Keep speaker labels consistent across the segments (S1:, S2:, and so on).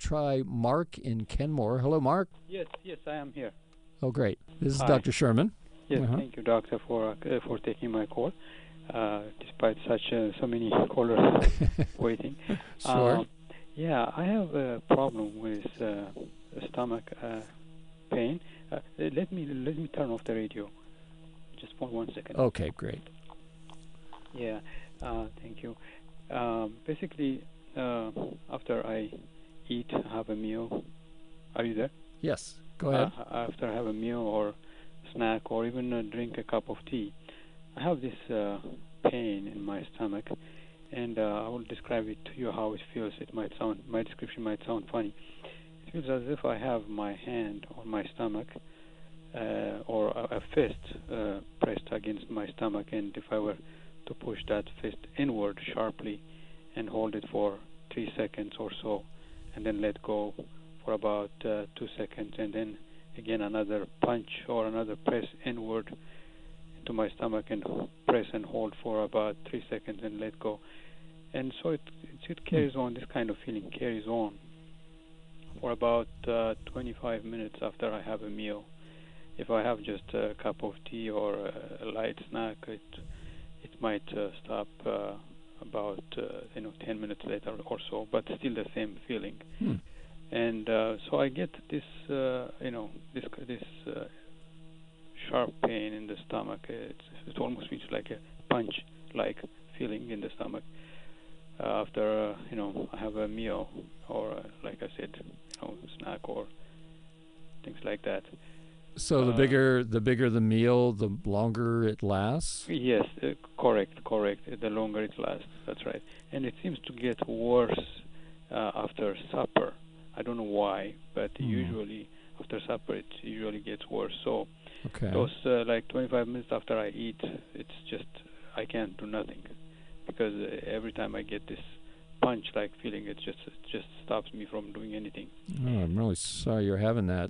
S1: try Mark in Kenmore. Hello, Mark.
S2: Yes, I am here.
S1: Oh, great. This is
S2: Hi.
S1: Dr. Sherman.
S2: Yes, thank you, doctor, for taking my call, despite so many callers waiting.
S1: Sure.
S2: I have a problem with stomach pain. Let me turn off the radio. Just for 1 second.
S1: Okay, great.
S2: Yeah, thank you. Basically, after I eat, have a meal. Are you there?
S1: Yes, go ahead.
S2: After I have a meal or snack or even drink a cup of tea, I have this pain in my stomach, and I will describe it to you how it feels. My description might sound funny. It feels as if I have my hand on my stomach or a fist pressed against my stomach, and if I were to push that fist inward sharply and hold it for 3 seconds or so, and then let go for about 2 seconds, and then again another punch or another press inward into my stomach and press and hold for about 3 seconds and let go. And so it carries on, this kind of feeling carries on for about 25 minutes after I have a meal. If I have just a cup of tea or a light snack, it might stop about 10 minutes later or so, but still the same feeling. And so I get this this sharp pain in the stomach. It almost feels like a punch-like feeling in the stomach after I have a meal or like I said, snack or things like that.
S1: So the bigger the meal, the longer it lasts?
S2: Yes, correct. The longer it lasts, that's right. And it seems to get worse after supper. I don't know why, but usually after supper it usually gets worse. So those like 25 minutes after I eat, it's just I can't do nothing because every time I get this punch-like feeling, it just stops me from doing anything.
S1: Oh, I'm really sorry you're having that.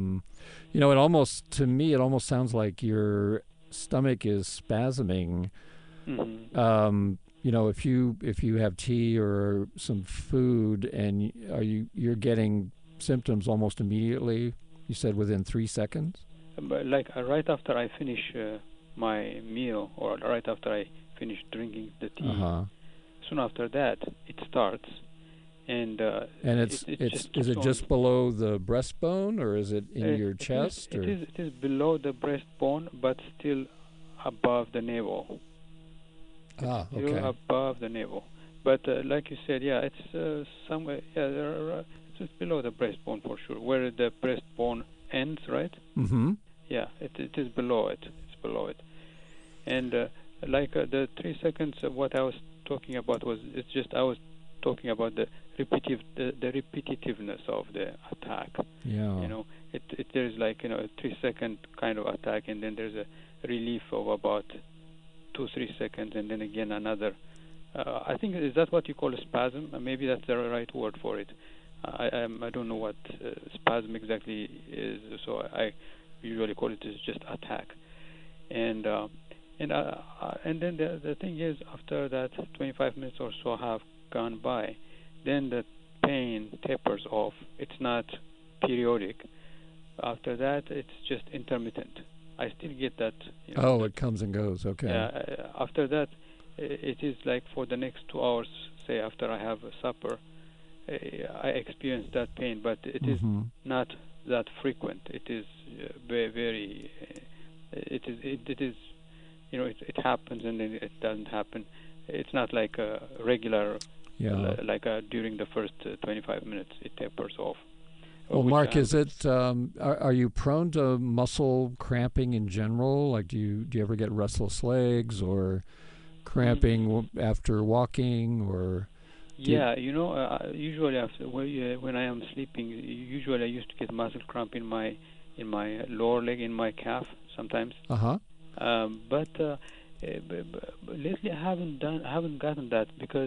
S1: To me, it almost sounds like your stomach is spasming.
S2: Mm-hmm.
S1: If you have tea or some food, and you're getting symptoms almost immediately. You said within 3 seconds.
S2: But like right after I finish my meal, or right after I finish drinking the tea. Soon after that, it starts, and
S1: is it just below the breastbone, or is it in your chest?
S2: It is below the breastbone, but still above the navel. Still above the navel, but like you said, it's somewhere. It's below the breastbone for sure, where the breastbone ends, right?
S1: Mm-hmm.
S2: Yeah, it is below it. It's below it, and the 3 seconds. What I was talking about I was talking about the repetitiveness of the attack.
S1: Yeah.
S2: There's a 3 second kind of attack, and then there's a relief of about 2-3 seconds, and then again another. I think, is that what you call a spasm? Maybe that's the right word for it. I don't know what spasm exactly is, so I usually call it just attack. And then the thing is, after that 25 minutes or so have gone by, then the pain tapers off. It's not periodic. After that, it's just intermittent. I still get that.
S1: It comes and goes. Okay.
S2: After that, it is like for the next 2 hours, say after I have a supper, I experience that pain, but it is not that frequent. It is very. It is. It happens and then it doesn't happen. It's not like a regular, during the first 25 minutes, it tapers off.
S1: Well, Mark, is it? Are you prone to muscle cramping in general? Like, do you ever get restless legs or cramping after walking, or?
S2: Usually after when I am sleeping, usually I used to get muscle cramp in my lower leg, in my calf sometimes. But lately I haven't gotten that because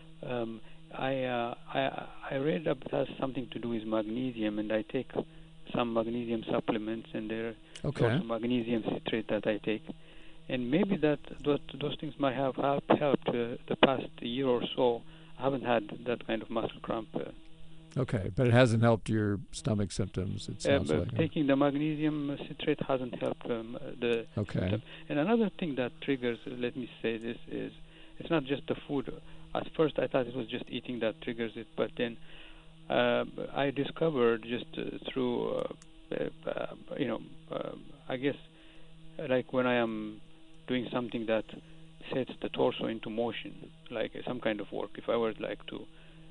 S2: I read that it has something to do with magnesium, and I take some magnesium supplements, and there also magnesium citrate that I take, and maybe that those things might have helped the past year or so. I haven't had that kind of muscle cramp
S1: Okay, but it hasn't helped your stomach symptoms, it sounds
S2: But
S1: like.
S2: taking the magnesium citrate hasn't helped the
S1: Okay.
S2: symptom. And another thing that triggers, let me say this, is it's not just the food. At first, I thought it was just eating that triggers it, but then I discovered just through, I guess, like when I am doing something that sets the torso into motion, like some kind of work. If I were like to,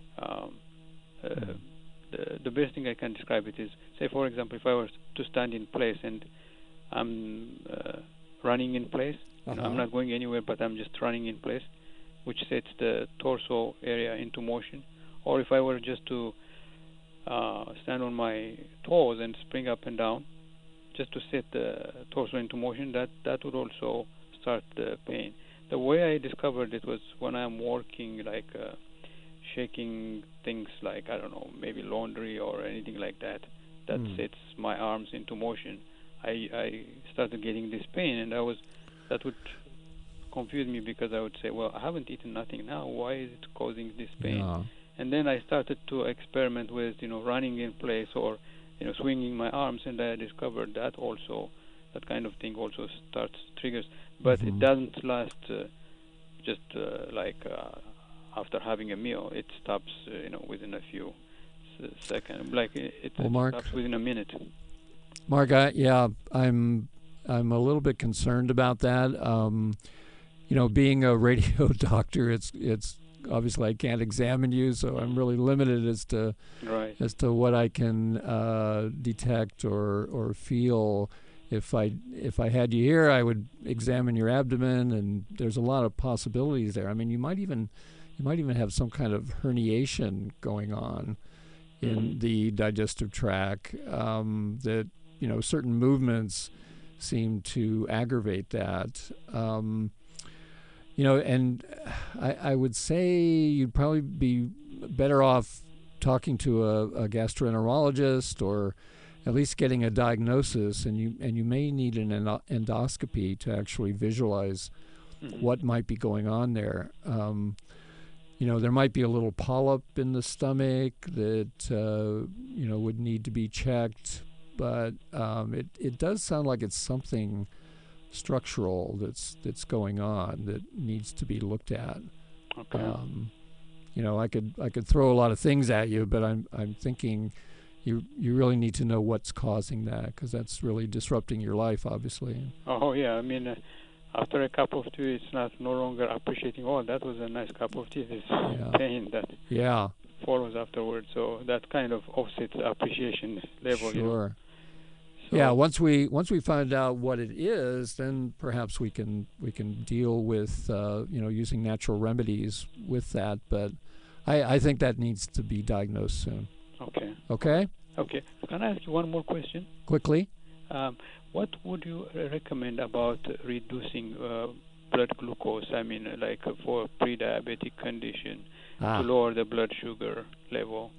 S2: the best thing I can describe it is, say for example, if I were to stand in place and I'm running in place, I'm not going anywhere, but I'm just running in place, which sets the torso area into motion. Or if I were just to stand on my toes and spring up and down, just to set the torso into motion, that would also start the pain. The way I discovered it was when I'm working, like shaking things like, I don't know, maybe laundry or anything like that, that sets my arms into motion. I started getting this pain, and that would confuse me, because I would say, well, I haven't eaten nothing now. Why is it causing this pain?
S1: Yeah.
S2: And then I started to experiment with, running in place or, swinging my arms, and I discovered that also, that kind of thing also starts triggers. But it doesn't last just after having a meal. It stops, within a few seconds. Like it
S1: Mark,
S2: stops within a minute.
S1: Mark, I'm a little bit concerned about that. Being a radio doctor, it's obviously I can't examine you, so I'm really limited as to what I can detect or feel. If I had you here, I would examine your abdomen, and there's a lot of possibilities there. I mean, you might even have some kind of herniation going on in the digestive tract. That certain movements seem to aggravate that. And I would say you'd probably be better off talking to a gastroenterologist, or at least getting a diagnosis, and you may need an endoscopy to actually visualize what might be going on there. There might be a little polyp in the stomach that would need to be checked, but it does sound like it's something structural that's going on that needs to be looked at.
S2: Okay.
S1: I could throw a lot of things at you, but I'm thinking you really need to know what's causing that, because that's really disrupting your life, obviously.
S2: Oh yeah, I mean, after a cup of tea, it's no longer appreciating. Oh, that was a nice cup of tea. This pain that follows afterwards. So that kind of offsets the appreciation level.
S1: Sure.
S2: So
S1: yeah. Once we find out what it is, then perhaps we can deal with using natural remedies with that. But I think that needs to be diagnosed soon.
S2: Okay.
S1: Okay.
S2: Okay. Can I ask you one more question?
S1: Quickly.
S2: What would you recommend about reducing blood glucose? I mean, like for pre-diabetic condition, to lower the blood sugar level.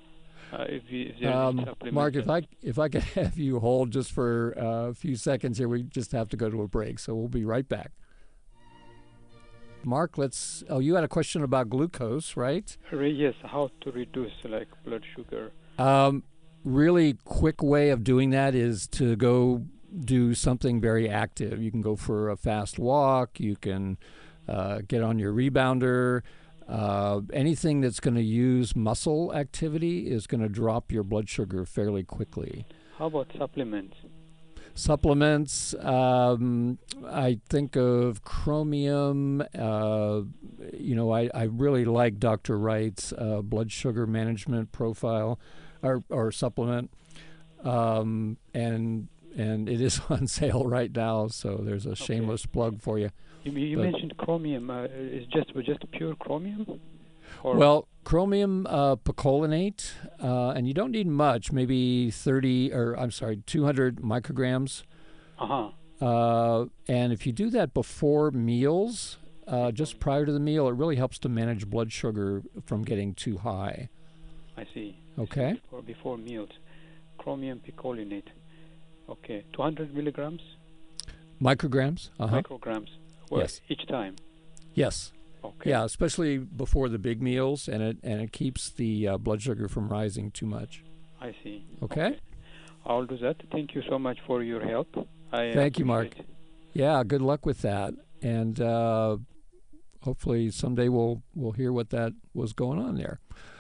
S1: Mark, if I could have you hold just for a few seconds here, we just have to go to a break, so we'll be right back. Mark, you had a question about glucose, right?
S2: Yes, how to reduce blood sugar.
S1: Really quick way of doing that is to go do something very active. You can go for a fast walk. You can get on your rebounder. Anything that's going to use muscle activity is going to drop your blood sugar fairly quickly.
S2: How about supplements?
S1: Supplements, I think of chromium. I really like Dr. Wright's blood sugar management profile or supplement, and it is on sale right now. So there's a shameless plug for you.
S2: You mentioned chromium. Is just pure chromium?
S1: Well, chromium picolinate, and you don't need much, maybe 200 micrograms. And if you do that before meals, just prior to the meal, it really helps to manage blood sugar from getting too high.
S2: I see.
S1: Okay.
S2: Before meals. Chromium picolinate. Okay. 200 milligrams?
S1: Micrograms.
S2: Micrograms. Well,
S1: yes.
S2: Each time?
S1: Yes.
S2: Okay.
S1: Yeah, especially before the big meals, and it keeps the blood sugar from rising too much.
S2: I see.
S1: Okay?
S2: I'll do that. Thank you so much for your help.
S1: Thank you, Mark.
S2: Appreciate it.
S1: Yeah, good luck with that. And hopefully someday we'll hear what that was going on there.